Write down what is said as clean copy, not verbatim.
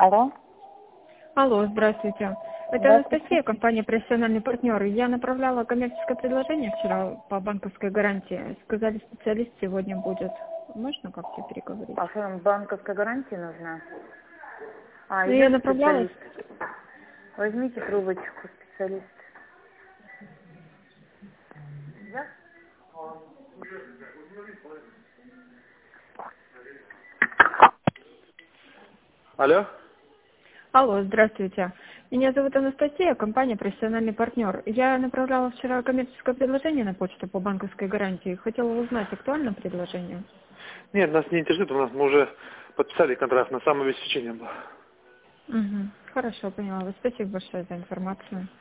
Алло? Алло, здравствуйте. Это Анастасия, компания «Профессиональный партнер». Я направляла коммерческое предложение вчера по банковской гарантии. Сказали, специалист сегодня будет. Можно как-то переговорить? А что нам банковская гарантия нужна? А, Ну, я идет направляла. специалист. Возьмите трубочку, специалист. Алло? Алло, здравствуйте. Меня зовут Анастасия, компания «Профессиональный партнер». Я направляла вчера коммерческое предложение на почту по банковской гарантии. Хотела узнать, актуально предложение? Нет, нас не интересует, мы уже подписали контракт на самообеспечение было. Угу. Хорошо, поняла. Спасибо большое за информацию.